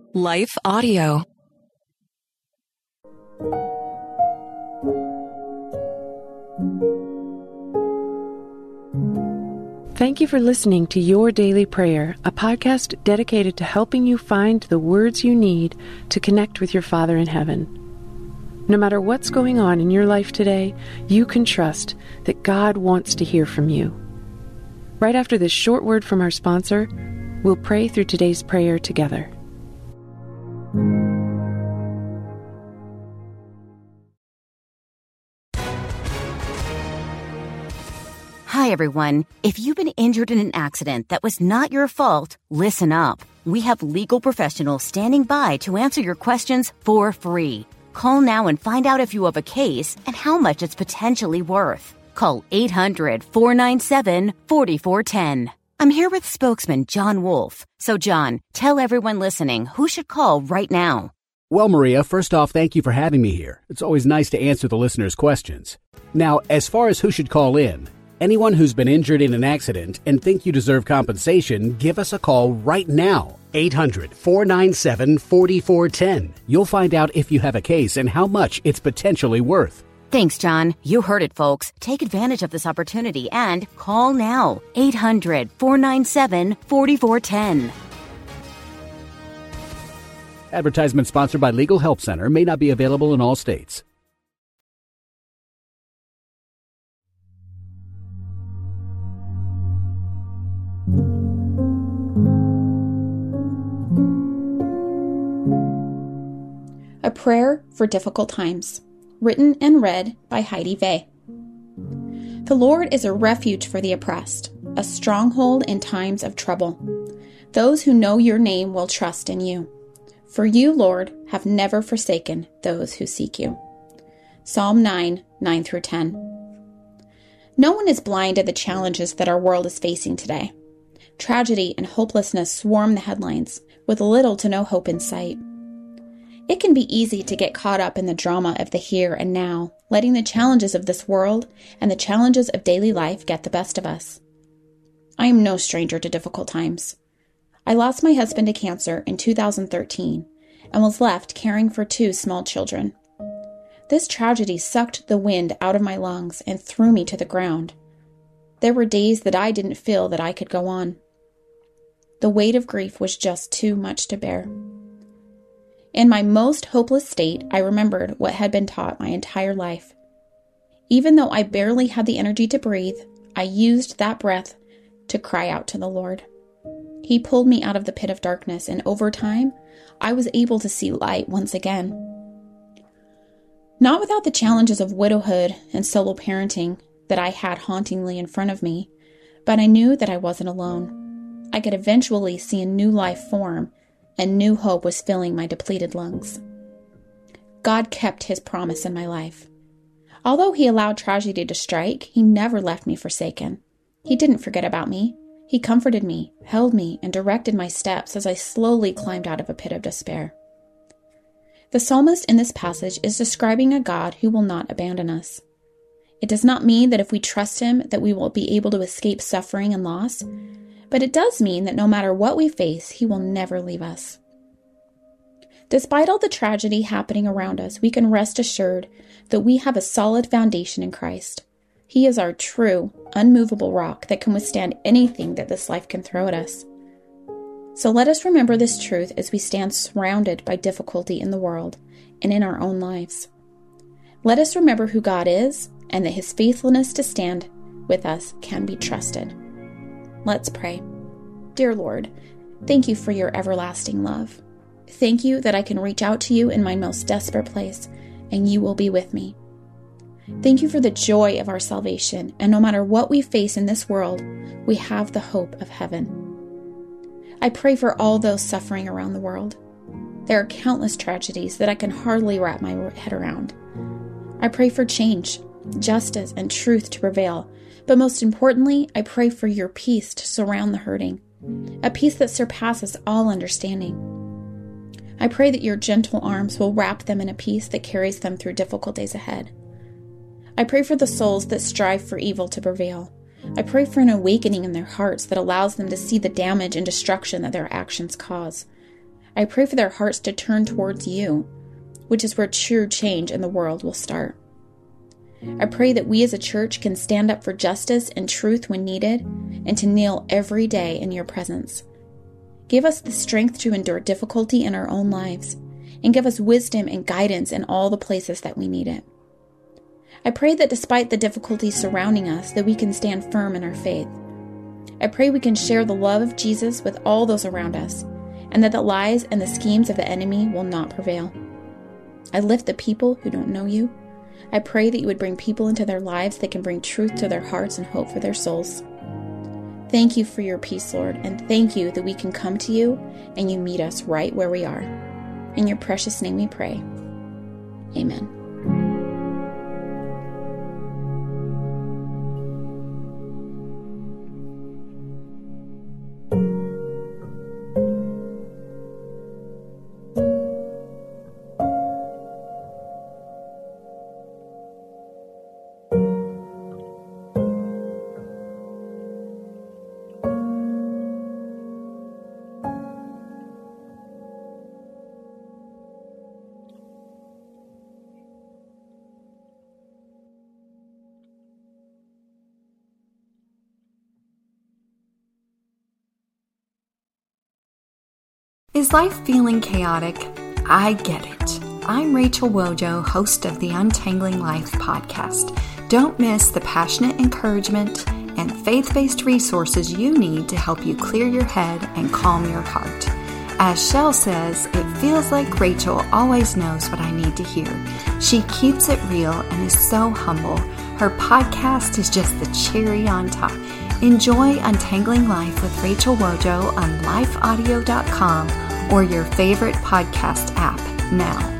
Life Audio. Thank you for listening to Your Daily Prayer, a podcast dedicated to helping you find the words you need to connect with your Father in heaven. No matter what's going on in your life today, you can trust that God wants to hear from you. Right after this short word from our sponsor, we'll pray through today's prayer together. Hi, everyone. If you've been injured in an accident that was not your fault, listen up. We have legal professionals standing by to answer your questions for free. Call now and find out if you have a case and how much it's potentially worth. Call 800-497-4410. I'm here with spokesman John Wolf. So, John, tell everyone listening who should call right now. Well, Maria, first off, thank you for having me here. It's always nice to answer the listeners' questions. Now, as far as who should call in, anyone who's been injured in an accident and think you deserve compensation, give us a call right now. 800-497-4410. You'll find out if you have a case and how much it's potentially worth. Thanks, John. You heard it, folks. Take advantage of this opportunity and call now. 800-497-4410. Advertisement sponsored by Legal Help Center. May not be available in all states. A Prayer for Difficult Times, written and read by Heidi Vey. The Lord is a refuge for the oppressed, a stronghold in times of trouble. Those who know your name will trust in you. For you, Lord, have never forsaken those who seek you. Psalm 9:9-10. No one is blind to the challenges that our world is facing today. Tragedy and hopelessness swarm the headlines, with little to no hope in sight. It can be easy to get caught up in the drama of the here and now, letting the challenges of this world and the challenges of daily life get the best of us. I am no stranger to difficult times. I lost my husband to cancer in 2013 and was left caring for 2 small children. This tragedy sucked the wind out of my lungs and threw me to the ground. There were days that I didn't feel that I could go on. The weight of grief was just too much to bear. In my most hopeless state, I remembered what had been taught my entire life. Even though I barely had the energy to breathe, I used that breath to cry out to the Lord. He pulled me out of the pit of darkness, and over time, I was able to see light once again. Not without the challenges of widowhood and solo parenting that I had hauntingly in front of me, but I knew that I wasn't alone. I could eventually see a new life form, and new hope was filling my depleted lungs. God kept his promise in my life. Although he allowed tragedy to strike, he never left me forsaken. He didn't forget about me. He comforted me, held me, and directed my steps as I slowly climbed out of a pit of despair. The psalmist in this passage is describing a God who will not abandon us. It does not mean that if we trust him that we will be able to escape suffering and loss, but it does mean that no matter what we face, he will never leave us. Despite all the tragedy happening around us, we can rest assured that we have a solid foundation in Christ. He is our true, unmovable rock that can withstand anything that this life can throw at us. So let us remember this truth as we stand surrounded by difficulty in the world and in our own lives. Let us remember who God is and that his faithfulness to stand with us can be trusted. Let's pray. Dear Lord, thank you for your everlasting love. Thank you that I can reach out to you in my most desperate place, and you will be with me. Thank you for the joy of our salvation, and no matter what we face in this world, we have the hope of heaven. I pray for all those suffering around the world. There are countless tragedies that I can hardly wrap my head around. I pray for change, justice, and truth to prevail. But most importantly, I pray for your peace to surround the hurting, a peace that surpasses all understanding. I pray that your gentle arms will wrap them in a peace that carries them through difficult days ahead. I pray for the souls that strive for evil to prevail. I pray for an awakening in their hearts that allows them to see the damage and destruction that their actions cause. I pray for their hearts to turn towards you, which is where true change in the world will start. I pray that we as a church can stand up for justice and truth when needed, and to kneel every day in your presence. Give us the strength to endure difficulty in our own lives, and give us wisdom and guidance in all the places that we need it. I pray that despite the difficulties surrounding us, that we can stand firm in our faith. I pray we can share the love of Jesus with all those around us, and that the lies and the schemes of the enemy will not prevail. I lift the people who don't know you. I pray that you would bring people into their lives that can bring truth to their hearts and hope for their souls. Thank you for your peace, Lord, and thank you that we can come to you and you meet us right where we are. In your precious name we pray. Amen. Is life feeling chaotic? I get it. I'm Rachel Wojo, host of the Untangling Life podcast. Don't miss the passionate encouragement and faith-based resources you need to help you clear your head and calm your heart. As Shell says, it feels like Rachel always knows what I need to hear. She keeps it real and is so humble. Her podcast is just the cherry on top. Enjoy Untangling Life with Rachel Wojo on lifeaudio.com or your favorite podcast app now.